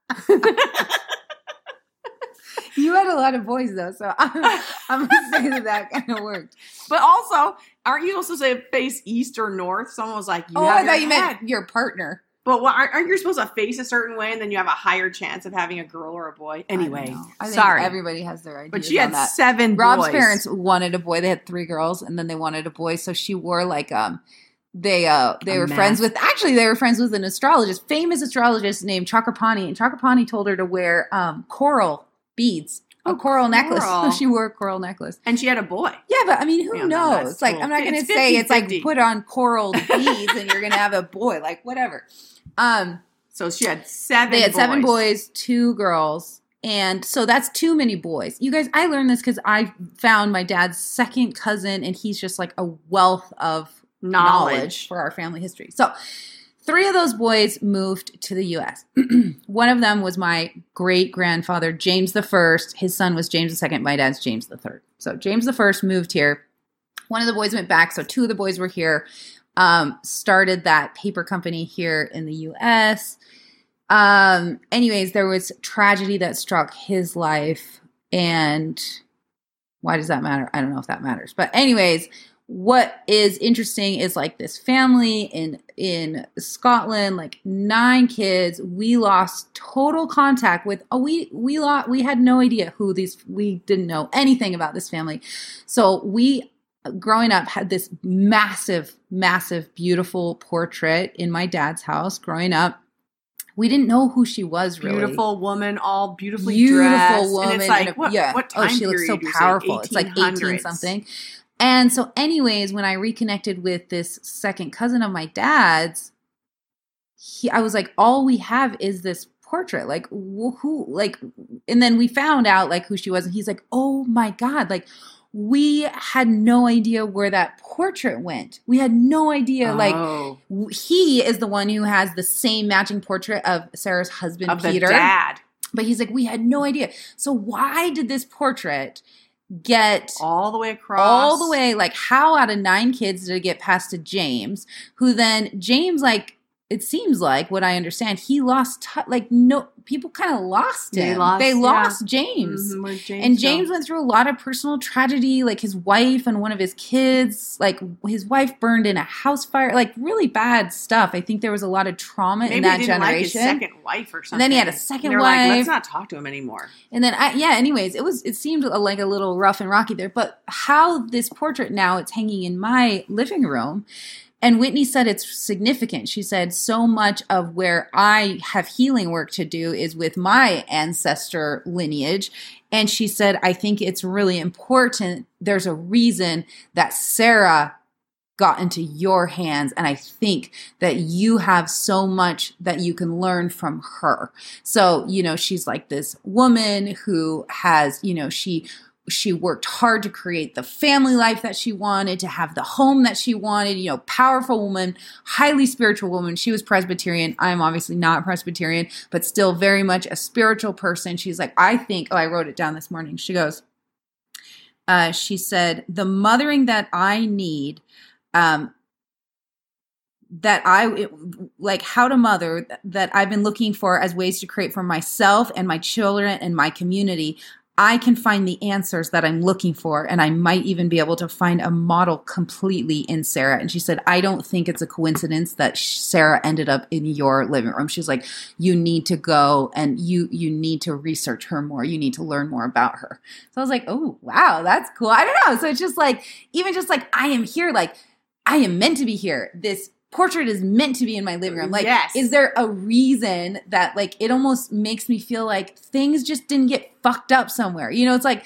You had a lot of boys though, so I'm, I'm going to say that that kind of worked. But also, aren't you supposed to say face east or north? Someone was like, you Oh, have I your thought you head. meant your partner. But what, aren't aren't you supposed to face a certain way and then you have a higher chance of having a girl or a boy? Anyway, I don't know. I think sorry. everybody has their ideas But she on had that. seven Rob's boys. parents wanted a boy. They had three girls, and then they wanted a boy. So she wore like um, they uh they A were friends mask? with actually they were friends with an astrologist, famous astrologist named Chakrapani, and Chakrapani told her to wear um coral beads, a Oh, coral, necklace. coral. So she wore a coral necklace. And she had a boy. Yeah, but I mean, who Yeah, no, knows? that's Like, cool. I'm not going to It's say it's like fifty-fifty. put on coral beads and you're going to have a boy. Like, whatever. Um. So she had seven They had boys. seven boys, two girls. And so that's too many boys. You guys, I learned this because I found my dad's second cousin, and he's just like a wealth of knowledge, Knowledge. for our family history. So three of those boys moved to the U S One of them was my great grandfather, James the First. His son was James the Second. My dad's James the Third. So James the First moved here. One of the boys went back. So two of the boys were here. Um, started that paper company here in the U S Um, anyways, there was tragedy that struck his life, and why does that matter? I don't know if that matters. But anyways, what is interesting is like this family in in Scotland, like nine kids. We lost total contact with oh, we we lost we had no idea who these we didn't know anything about this family. So we growing up had this massive, massive, beautiful portrait in my dad's house growing up. We didn't know who she was really. Beautiful woman, all beautifully Beautiful dressed. woman. And it's like, and a- what, yeah. what time oh, she looks so period? You're saying powerful. It's like eighteen eighteen hundreds. something. And so anyways, when I reconnected with this second cousin of my dad's, he, I was like, all we have is this portrait. Like wh- who, like, and then we found out like who she was. And he's like, oh my God, like we had no idea where that portrait went. We had no idea. Like Oh. w- he is the one who has the same matching portrait of Sarah's husband, Of the Peter. dad. But he's like, we had no idea. So why did this portrait get All the way across. all the way, like how out of nine kids did it get passed to James, who then James, like, it seems like what I understand, he lost, t- like, no, people kind of lost him. They lost- They yeah. lost James. Mhm, where'd James And go? James went through a lot of personal tragedy, like his wife and one of his kids, like his wife burned in a house fire, like really bad stuff. I think there was a lot of trauma Maybe in that he didn't generation. like his second wife or something. And then he had a second They were like, wife. let's not talk to him anymore. And then, I, yeah, anyways, it was, it seemed like a little rough and rocky there. But how this portrait now, it's hanging in my living room. And Whitney said it's significant. She said so much of where I have healing work to do is with my ancestor lineage. And she said, I think it's really important. There's a reason that Sarah got into your hands. And I think that you have so much that you can learn from her. So, you know, she's like this woman who has, you know, she She worked hard to create the family life that she wanted, to have the home that she wanted, you know, powerful woman, highly spiritual woman. She was Presbyterian. I'm obviously not Presbyterian, but still very much a spiritual person. She's like, I think, oh, I wrote it down this morning. She goes, uh, she said, the mothering that I need, um, that I, it, like how to mother that I've been looking for as ways to create for myself and my children and my community, I can find the answers that I'm looking for, and I might even be able to find a model completely in Sarah. And she said, I don't think it's a coincidence that Sarah ended up in your living room. She's like, you need to go and you you need to research her more. You need to learn more about her. So I was like, oh, wow, that's cool. I don't know. So it's just like, even just like, I am here, like, I am meant to be here. This portrait is meant to be in my living room. Like, Yes. is there a reason that, like, it almost makes me feel like things just didn't get fucked up somewhere? You know, it's like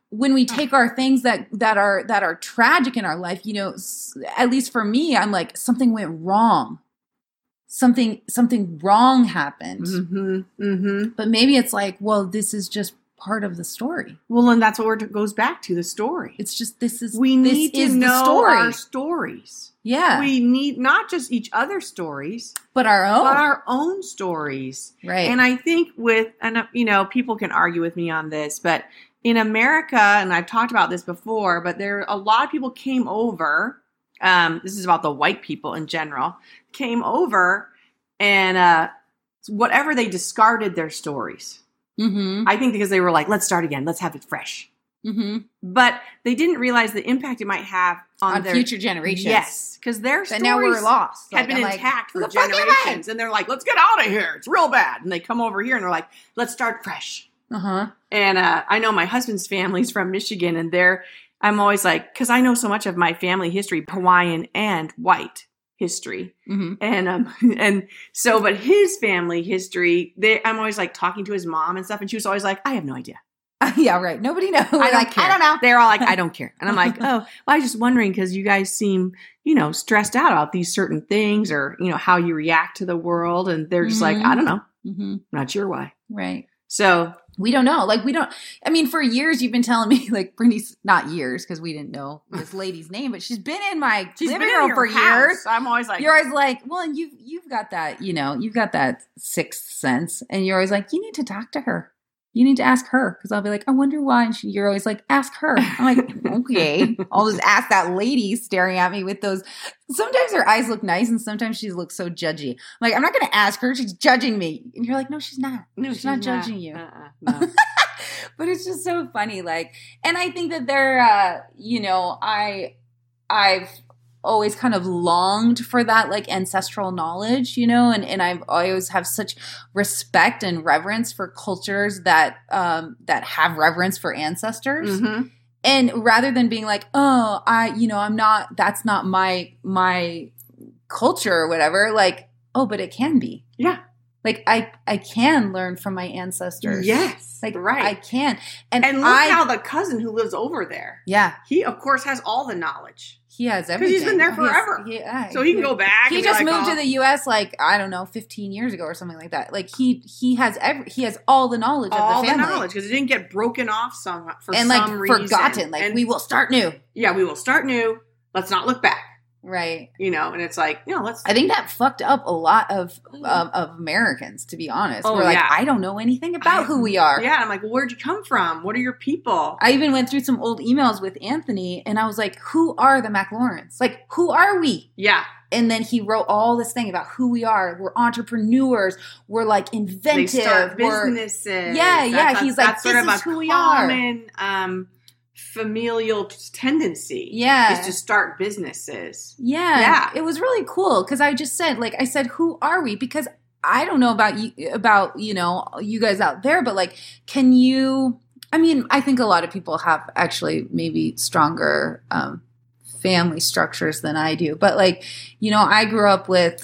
when we take our things that that are that are tragic in our life, you know, s- at least for me, I'm like, something went wrong. Something something wrong happened. Mm-hmm. Mm-hmm. But maybe it's like, well, this is just part of the story. Well, and that's what it goes back to, the story. It's just this is We this need to is know the story. our stories. Yeah. We need not just each other's stories, but our own. but our own stories. Right. And I think with, and uh, you know, people can argue with me on this, but in America, and I've talked about this before, but there a lot of people came over. Um, this is about the white people in general, came over and uh, whatever they discarded their stories. Mm-hmm. I think because they were like, let's start again. Let's have it fresh. Mm-hmm. But they didn't realize the impact it might have on, On their future generations. Yes, because their But stories now we're lost. had Like, been I'm like, intact "Who for the fuck am I?" generations. And they're like, let's get out of here. It's real bad. And they come over here and they're like, let's start fresh. Uh-huh. And uh, I know my husband's family's from Michigan, and they're, I'm always like, because I know so much of my family history, Hawaiian and white history. Mm-hmm. And um and so, but his family history, they, I'm always like talking to his mom and stuff, and she was always like, I have no idea. Yeah, right. Nobody knows. I don't like, care. I don't know. They're all like, I don't care. And I'm like, oh, well, I was just wondering because you guys seem, you know, stressed out about these certain things, or, you know, how you react to the world. And they're just Mhm. like, I don't know. Mm-hmm. Not sure why. Right. So We don't know. Like, we don't, I mean, for years you've been telling me, like, Brittany's, not years, because we didn't know this lady's name, but she's been in my she's living been in room your for house. years. I'm always like, You're always like, well, and you've, you've got that, you know, you've got that sixth sense. And you're always like, you need to talk to her. You need to ask her. Because I'll be like, I wonder why. And she, you're always like, ask her. I'm like, okay. I'll just ask that lady staring at me with those. Sometimes her eyes look nice and sometimes she looks so judgy. I'm like, I'm not going to ask her. She's judging me. And you're like, no, she's not. no, she's, not judging you. Uh-uh, no. But it's just so funny. Like, and I think that they're, uh, you know, I, I've always kind of longed for that, like, ancestral knowledge, you know, and, and I've I always have such respect and reverence for cultures that, um, that have reverence for ancestors. Mhm. And rather than being like, oh, I, you know, I'm not, that's not my, my culture or whatever, like, oh, but it can be. Yeah. Like, I, I can learn from my ancestors. Yes. Like, right. I can. And, and look I, how the cousin who lives over there, yeah, he, of course, has all the knowledge. he has Because everything. he's been there He has- forever. he- yeah, So he can go back. He and be just like, moved oh, to the U S like, I don't know, fifteen years ago or something like that. Like, he he has every he has all the knowledge all of the the family. knowledge, because it didn't get broken off some for and some like reason. forgotten. Like, and, we will start new. yeah, we will start new. Let's not look back. Right. You know, and it's like, you know, let's. I think that fucked up a lot of of, of Americans, to be honest. Oh, We're like, yeah. I don't know anything about I- who we are. Yeah, I'm like, well, where'd you come from? What are your people? I even went through some old emails with Anthony, and I was like, who are the McLaurens? Like, who are we? Yeah, And then he wrote all this thing about who we are. We're entrepreneurs. We're like they inventive. start We're, businesses. Yeah, yeah, That's a- he's like, that's sort this of is a who we are. common, um, familial tendency. Yeah. is to start businesses. yeah. Yeah. It was really cool because I just said, like, I said, who are we? Because I don't know about you, about, you know, you guys out there, but like, can you, I mean, I think a lot of people have actually maybe stronger, um, family structures than I do. But like, you know, I grew up with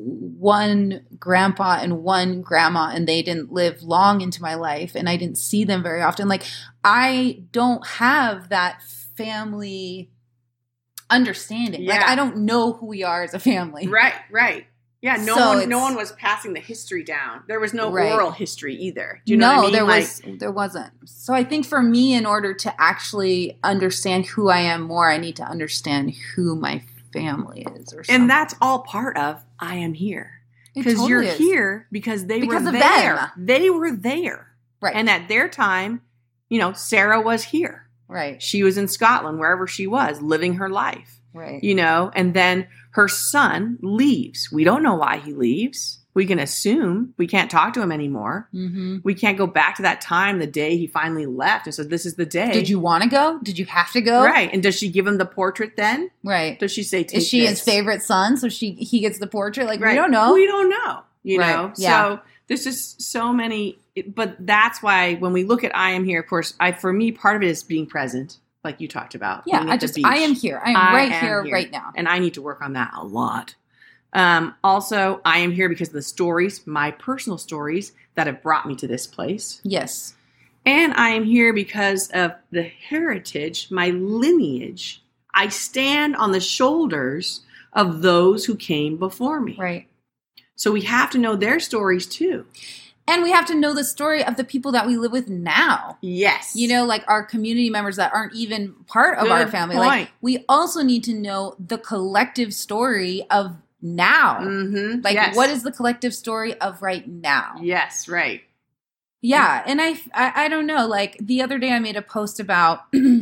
one grandpa and one grandma, and they didn't live long into my life, and I didn't see them very often. Like, I don't have that family understanding. Like, Yeah. I don't know who we are as a family. Right, right. Yeah, no So one, it's- no one was passing the history down. There was no Right. oral history either. Do you know no, what I mean? there Like, was there wasn't. So I think for me, in order to actually understand who I am more, I need to understand who my family is, or something. and that's all part of I am here. It Because totally you're is. here because they Because were of there. them. They were there. Right. And at their time, you know, Sarah was here. Right. She was in Scotland, wherever she was, living her life. Right. You know, and then her son leaves. We don't know why he leaves. We can assume. We can't talk to him anymore. Mm-hmm. We can't go back to that time, the day he finally left and said, this is the day. Did you want to go? Did you have to go? Right. And does she give him the portrait then? Right. Does she say, take Is she this? his favorite son? So she he gets the portrait? Like, Right. we don't know. We don't know. You Right. know? Yeah. So there's just so many. But that's why when we look at I Am Here, of course, I for me, part of it is being present, like you talked about. yeah, being at I the just beach. I am here. I am I right am here, here. right now. And I need to work on that a lot. Um, also, I am here because of the stories, my personal stories that have brought me to this place. Yes. And I am here because of the heritage, my lineage. I stand on the shoulders of those who came before me. Right. So we have to know their stories too. And we have to know the story of the people that we live with now. Yes. You know, like our community members that aren't even part of Good our family. point. Like, we also need to know the collective story of now. Mm-hmm. Like, yes. what is the collective story of right now? Yes, right. Yeah. And I, I, I don't know. Like, the other day I made a post about,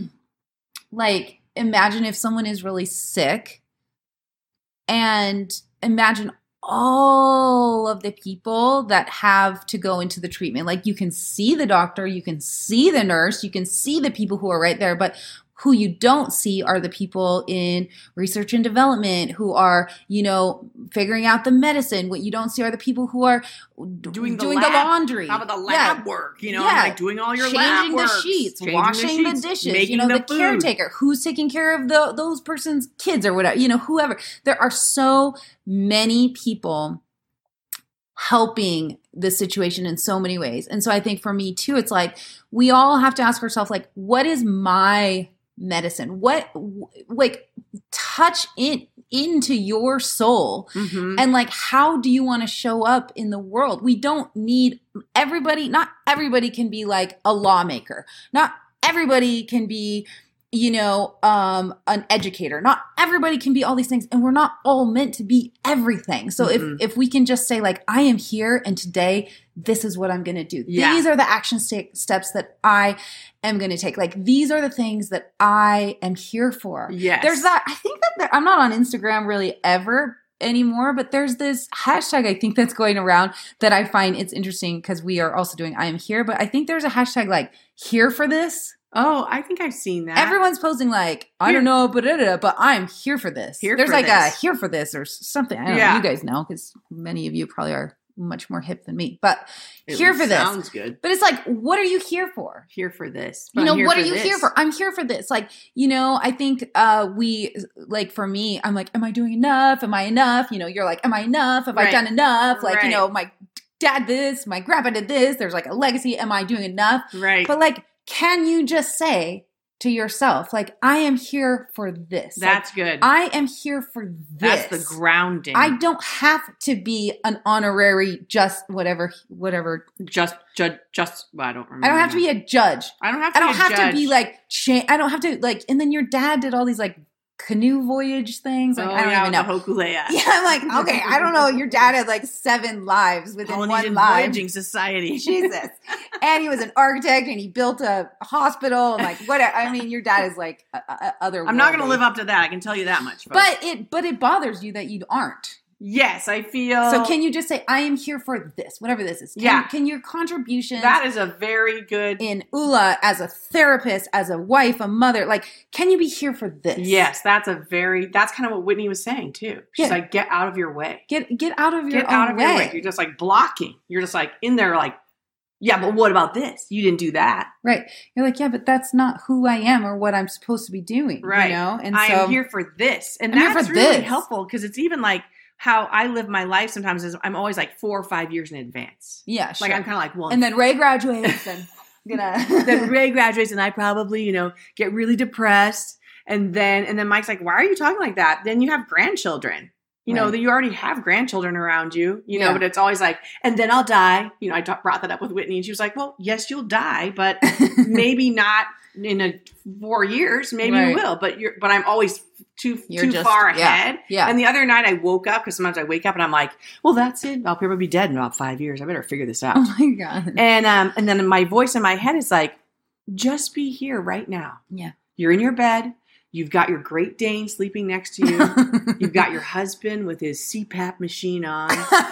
like, imagine if someone is really sick, and imagine all of the people that have to go into the treatment. Like, you can see the doctor, you can see the nurse, you can see the people who are right there, but who you don't see are the people in research and development who are, you know, figuring out the medicine. What you don't see are the people who are Doing the doing lab- the laundry. How about the Yeah. lab work? You know, Yeah. like doing all your Changing lab work. the sheets, Changing washing the, sheets, dishes, making you know, the, food. caretaker, who's taking care of the those person's kids or whatever, you know, whoever. There are so many people helping the situation in so many ways. And so I think for me too, it's like, we all have to ask ourselves, like, what is my medicine? What, like, touch it into your soul. Mm-hmm. And like, how do you want to show up in the world? We don't need everybody, not everybody can be like a lawmaker. Not everybody can be, you know, um, an educator. Not everybody can be all these things. And we're not all meant to be everything. So Mm-hmm. if, if we can just say, like, I am here and today this is what I'm going to do. Yeah. These are the action st- steps that I am going to take. Like, these are the things that I am here for. Yes. There's that. I think that there, I'm not on Instagram really ever anymore, but there's this hashtag I think that's going around that I find it's interesting because we are also doing I am here. But I think there's a hashtag like here for this. Oh, I think I've seen that. Everyone's posting like, I Here. don't know, but but I'm here for this. Here There's for like this. a here for this or something. I don't Yeah. know. You guys know because many of you probably are much more hip than me. But It here for this. Sounds good. But it's like, what are you here for? Here for this. You But know, I'm here what for are you this. here for? I'm here for this. Like, you know, I think uh, we, like for me, I'm like, am I doing enough? Am I enough? You know, you're like, am I enough? Have I Right. done enough? Like, you Right. know, my dad this, my grandpa did this. There's like a legacy. Am I doing enough? Right. But like, can you just say to yourself, like, I am here for this. That's like, good. I am here for this. That's the grounding. I don't have to be an honorary just whatever, whatever. just, just, just. Well, I don't remember. I don't have to be a judge. I don't have to. I don't be a have to judge. be like, cha- I don't have to like, and then your dad did all these like canoe voyage things. Like, Oh, I don't yeah, even know. with the Hokulea. Yeah, I'm like, okay, I don't know. Your dad had like seven lives within Polynesian one life. Voyaging Society. Jesus. And he was an architect and he built a hospital and like what I mean, your dad is like uh, uh, other. I'm not going to live up to that. I can tell you that much. Folks. But it but it bothers you that you aren't. yes, I feel. So can you just say, I am here for this, whatever this is? Can, Yeah. Can your contributions That is a very good. in U L A as a therapist, as a wife, a mother, like, can you be here for this? Yes, that's a very. That's kind of what Whitney was saying too. She's Yeah. like, get out of your way. Get get out of your Get own out of way. your way. You're just like blocking. You're just like in there, like, yeah, but what about this? You didn't do that. Right. You're like, yeah, but that's not who I am or what I'm supposed to be doing. Right. You know? And I so am here for this. And I'm here that's for really this. helpful because it's even like how I live my life sometimes is I'm always like four or five years in advance. yeah, sure. Like I'm kind of like, well, and then Ray graduates and I'm gonna then Ray graduates and I probably, you know, get really depressed. And then, and then Mike's like, why are you talking like that? Then you have grandchildren, you know, Right. that you already have grandchildren around you, you know, Yeah. but it's always like, and then I'll die. You know, I ta- brought that up with Whitney and she was like, well, yes, you'll die, but maybe not in a four years. Maybe Right. you will, but you're, but I'm always too, You're too just- far yeah, ahead. yeah. And the other night I woke up because sometimes I wake up and I'm like, well, that's it. I'll probably be dead in about five years. I better figure this out. Oh my God. And um, and then my voice in my head is like, just be here right now. Yeah. You're in your bed. You've got your Great Dane sleeping next to you. You've got your husband with his C PAP machine on.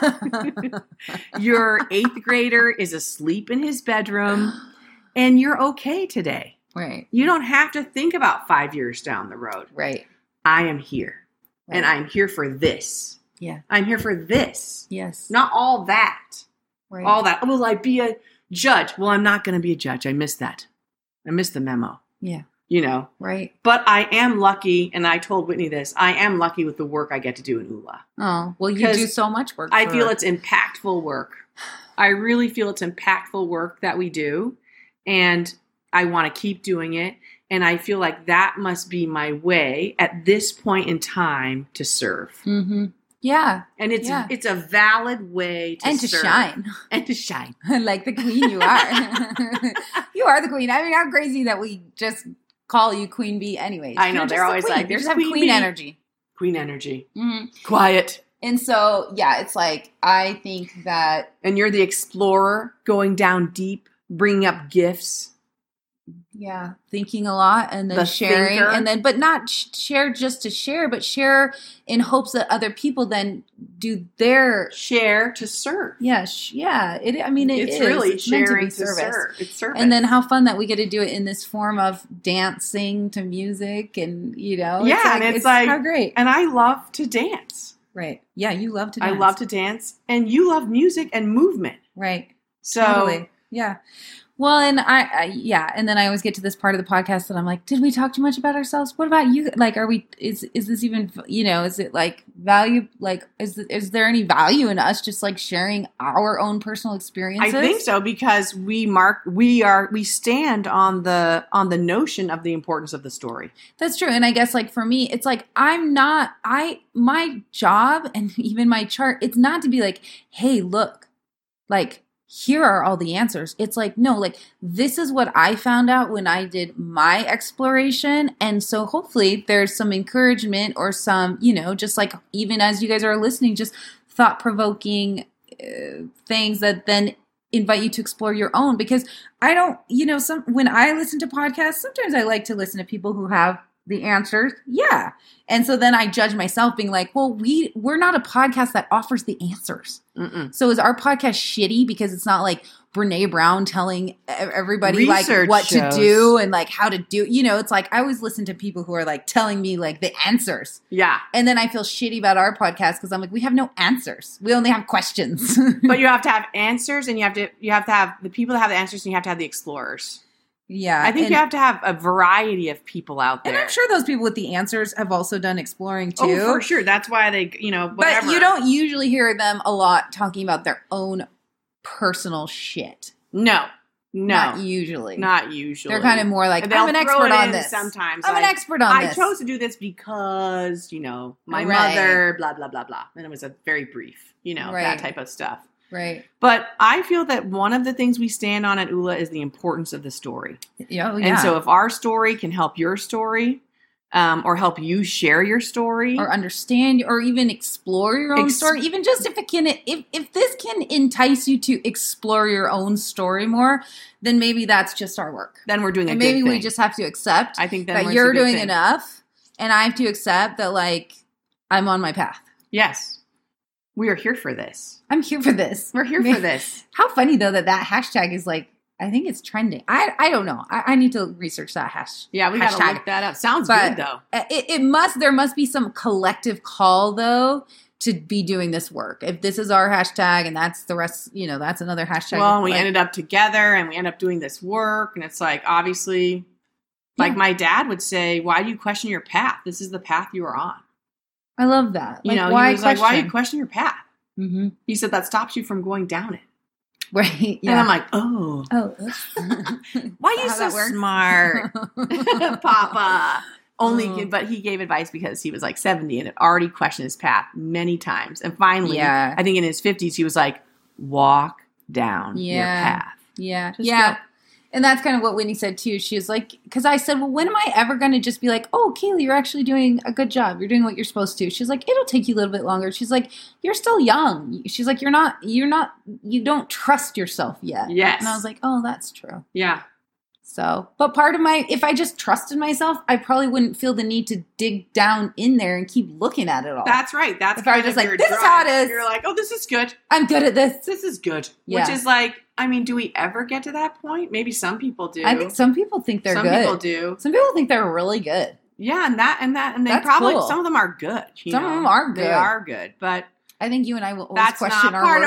Your eighth grader is asleep in his bedroom. And you're okay today. Right. You don't have to think about five years down the road. Right. I am here. Right. And I'm here for this. Yeah. I'm here for this. Yes. Not all that. right. All that. Will I be a judge? Well, I'm not going to be a judge. I missed that. I missed the memo, Yeah. you know. Right. But I am lucky, and I told Whitney this, I am lucky with the work I get to do in U L A. Oh, well, you 'Cause do so much work. I for- feel it's impactful work. I really feel it's impactful work that we do. and I want to keep doing it. And I feel like that must be my way at this point in time to serve. Mm-hmm. Yeah. And it's yeah. it's a valid way to and to serve. shine. And to shine. Like the queen you are. You are the queen. I mean, how crazy that we just call you Queen Bee anyways. I know. You're They're just always queen. like, you there's just have Queen queen Bee. energy. Queen energy. Mm-hmm. Quiet. And so, yeah, it's like, I think that. And you're the explorer going down deep, bringing up gifts. Yeah, thinking a lot and then The sharing thinker. and then, but not sh- share just to share, but share in hopes that other people then do their. Share to serve. Yeah, sh- yeah. It. I mean, it it's is. really It's meant sharing to to, be service. serve. It's service. And then how fun that we get to do it in this form of dancing to music and, you know. Yeah, it's like, and it's it's like- how great. And I love to dance. Right. Yeah, you love to I dance. love to dance. And you love music and movement. Right. So Totally. Yeah. Well, and I, I, yeah, and then I always get to this part of the podcast that I'm like, did we talk too much about ourselves? What about you? Like, are we? Is is this even? You know, is it like value? Like, is is there any value in us just like sharing our own personal I experiences? think so because we mark we are we stand on the on the notion of the importance of the story. That's true. And I guess like for me, it's like I'm not. I my job and even my chart. It's not to be like, hey, look, like. Here are all the answers. It's like, no, like this is what I found out when I did my exploration. And so hopefully there's some encouragement or some, you know, just like even as you guys are listening, just thought provoking uh, things that then invite you to explore your own. Because I don't, you know, some when I listen to podcasts, sometimes I like to listen to people who have the answers. Yeah. And so then I judge myself being like, well, we, we're not a podcast that offers the answers. Mm-mm. So is our podcast shitty because it's not like Brene Brown telling e- everybody Research like what shows. to do and like how to do, you know, it's like I always listen to people who are like telling me like the answers. Yeah. And then I feel shitty about our podcast because I'm like, we have no answers. We only have questions. But you have to have answers and you have to you have to have the people that have the answers and you have to have the explorers. Yeah. I think and, you have to have a variety of people out there. and I'm sure those people with the answers have also done exploring too. Oh, for sure. That's why they, you know, whatever. But you don't usually hear them a lot talking about their own personal shit. No. No. Not usually. Not usually. They're kind of more like, And they'll I'm an throw expert it on in this. sometimes. I'm like, an expert on I this. chose to do this because, you know, my Right. mother, blah, blah, blah, blah. And it was a very brief, you know, Right. that type of stuff. Right. But I feel that one of the things we stand on at U L A is the importance of the story. Yeah, oh, yeah. And so if our story can help your story, um, or help you share your story, or understand or even explore your own Ex- story, even just if it can, if, if this can entice you to explore your own story more, then maybe that's just our work. then we're doing a And good maybe we thing. just have to accept I think then that we're you're it's a good doing thing. enough and I have to accept that like I'm on my path. Yes. We are here for this. I'm here for this. We're here for this. How funny though that that hashtag is like, I think it's trending. I I don't know. I, I need to research that hash. Yeah, we got to hashtag. look that up. Sounds But- good, though. It, it must, there must be some collective call though to be doing this work. If this is our hashtag and that's the rest, you know, that's another hashtag. Well, we like, ended up together and we end up doing this work. And it's like, obviously, like Yeah. my dad would say, why do you question your path? This is the path you are on. I love that. You Like, know, why he was like, why do you question? question your path? Mm-hmm. He said that stops you from going down it. Right. Yeah. And I'm like, oh, oh, oops. why Is are you that so how that works? smart, Papa? Only, Oh. but he gave advice because he was like seventy and had already questioned his path many times. And finally, Yeah. I think in his fifties, he was like, walk down your Yeah. path. Yeah. Just yeah. go. And that's kind of what Whitney said too. She was like, because I said, well, when am I ever going to just be like, oh, Kaylee, you're actually doing a good job. You're doing what you're supposed to. She's like, it'll take you a little bit longer. She's like, you're still young. She's like, you're not, you're not, you don't trust yourself yet. Yes. And I was like, oh, that's true. Yeah. So, but part of my, if I just trusted myself, I probably wouldn't feel the need to dig down in there and keep looking at it all. That's right. That's If I was kind just of like, your this is drive. how it is. You're like, oh, this is good. I'm good at this. This is good. Yeah. Which is like, I mean, do we ever get to that point? Maybe some people do. I think some people think they're some good. people do. Some people think they're really good. Yeah, and that and that and they That's probably cool. some of them are good. you Some of know. them are good. They are good, but I think you and I will always that's question not our part worth.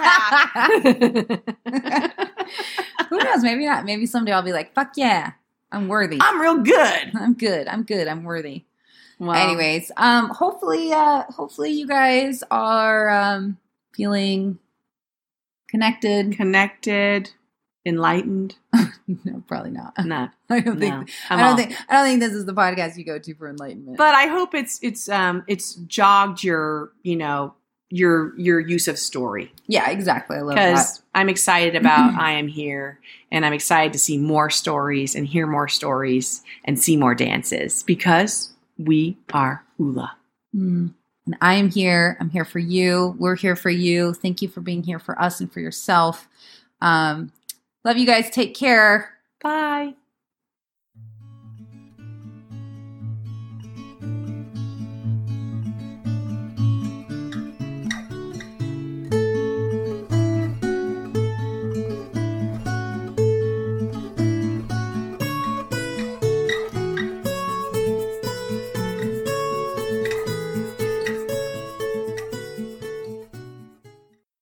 of our path. Who knows? Maybe not. Maybe someday I'll be like, fuck yeah, I'm worthy. I'm real good. I'm good. I'm good. I'm worthy. Well, Anyways, um, hopefully, uh, hopefully you guys are um feeling connected, connected, enlightened, No, probably not. No, I don't no. think. I'm I don't all- think. I don't think this is the podcast you go to for enlightenment. But I hope it's it's um it's jogged your you know your your use of story. yeah, exactly. I love that. Because I'm excited about I Am Here, and I'm excited to see more stories and hear more stories and see more dances because we are Ula. Mm. And I am here. I'm here for you. We're here for you. Thank you for being here for us and for yourself. Um, love you guys. Take care. Bye.